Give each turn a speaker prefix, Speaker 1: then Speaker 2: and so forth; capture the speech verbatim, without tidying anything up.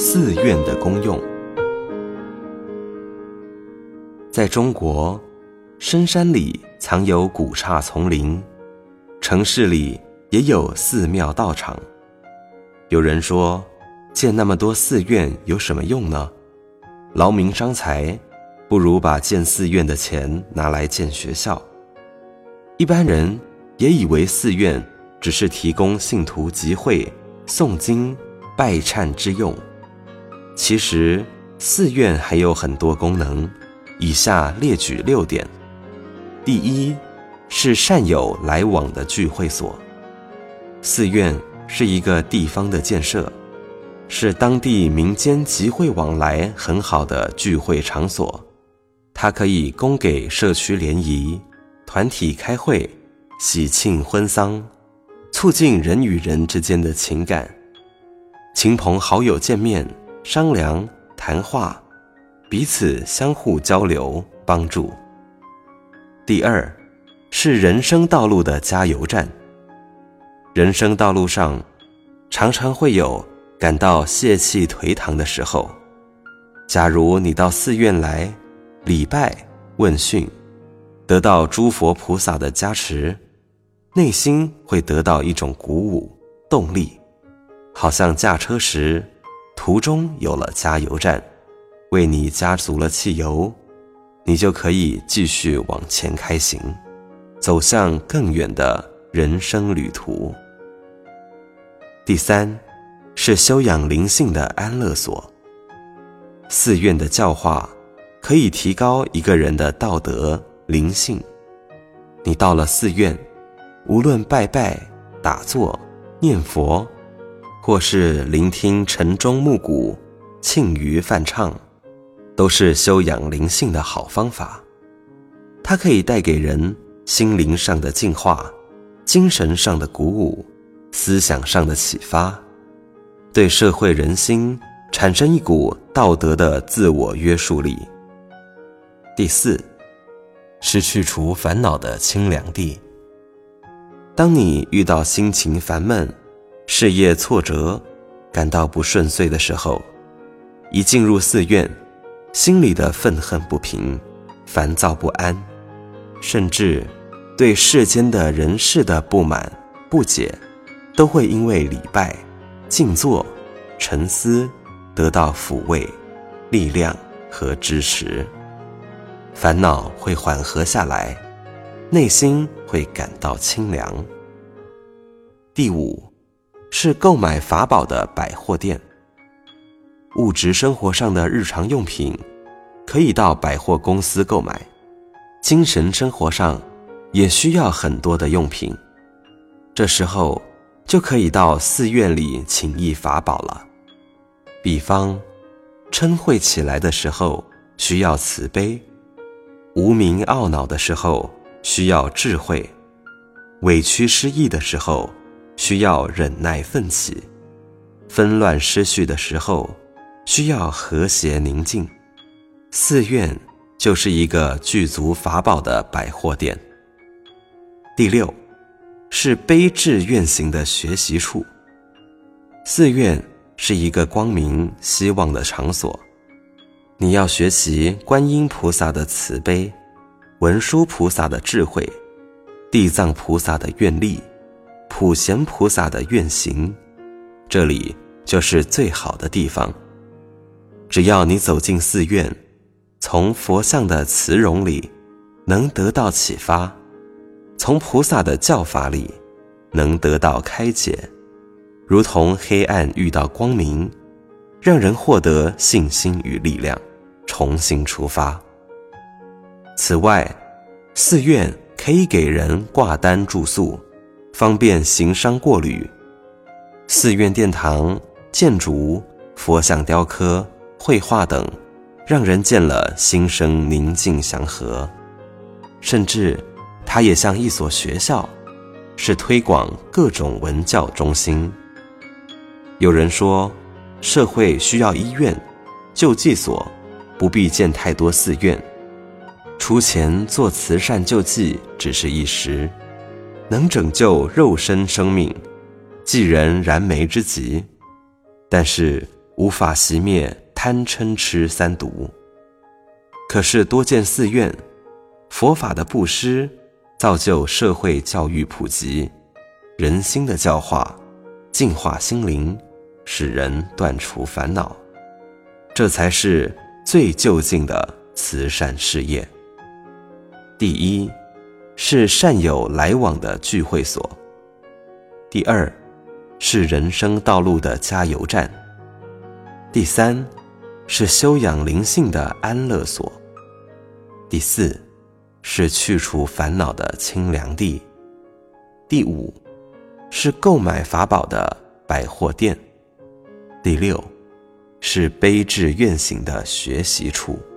Speaker 1: 寺院的功用。在中国，深山里藏有古刹丛林，城市里也有寺庙道场。有人说，建那么多寺院有什么用呢？劳民伤财，不如把建寺院的钱拿来建学校。一般人也以为寺院只是提供信徒集会、诵经、拜忏之用。其实寺院还有很多功能，以下列举六点。第一，是善友来往的聚会所。寺院是一个地方的建设，是当地民间集会往来很好的聚会场所。它可以供给社区联谊、团体开会、喜庆婚丧，促进人与人之间的情感。亲朋好友见面、商量、谈话，彼此相互交流、帮助。第二，是人生道路的加油站。人生道路上，常常会有感到泄气颓唐的时候。假如你到寺院来礼拜问讯，得到诸佛菩萨的加持，内心会得到一种鼓舞、动力，好像驾车时途中有了加油站，为你加足了汽油，你就可以继续往前开行，走向更远的人生旅途。第三，是修养灵性的安乐所。寺院的教化可以提高一个人的道德灵性。你到了寺院，无论拜拜、打坐、念佛，或是聆听晨钟暮鼓、磬鱼梵唱，都是修养灵性的好方法。它可以带给人心灵上的净化、精神上的鼓舞、思想上的启发，对社会人心产生一股道德的自我约束力。第四，是去除烦恼的清凉地。当你遇到心情烦闷、事业挫折、感到不顺遂的时候，一进入寺院，心里的愤恨不平、烦躁不安，甚至对世间的人事的不满、不解，都会因为礼拜、静坐、沉思得到抚慰、力量和支持。烦恼会缓和下来，内心会感到清凉。第五，是购买法宝的百货店。物质生活上的日常用品可以到百货公司购买，精神生活上也需要很多的用品，这时候就可以到寺院里请益法宝了。比方嗔恚起来的时候需要慈悲，无明懊恼的时候需要智慧，委屈失意的时候需要忍耐奋起，纷乱失序的时候需要和谐宁静。寺院就是一个具足法宝的百货店。第六，是悲智愿行的学习处。寺院是一个光明希望的场所，你要学习观音菩萨的慈悲、文殊菩萨的智慧、地藏菩萨的愿力、普贤菩萨的愿行，这里就是最好的地方。只要你走进寺院，从佛像的慈容里能得到启发，从菩萨的教法里能得到开解，如同黑暗遇到光明，让人获得信心与力量，重新出发。此外，寺院可以给人挂单住宿，方便行商过旅。寺院殿堂、建筑、佛像雕刻、绘画等，让人见了心生宁静祥和。甚至它也像一所学校，是推广各种文教中心。有人说，社会需要医院、救济所，不必建太多寺院。出钱做慈善救济只是一时，能拯救肉身生命，济人燃眉之急。但是无法熄灭贪嗔痴三毒。可是多建寺院，佛法的布施造就社会教育普及，人心的教化净化心灵，使人断除烦恼，这才是最究竟的慈善事业。第一，是善友来往的聚会所；第二，是人生道路的加油站；第三，是修养灵性的安乐所；第四，是去除烦恼的清凉地；第五，是购买法宝的百货店；第六，是悲智愿行的学习处。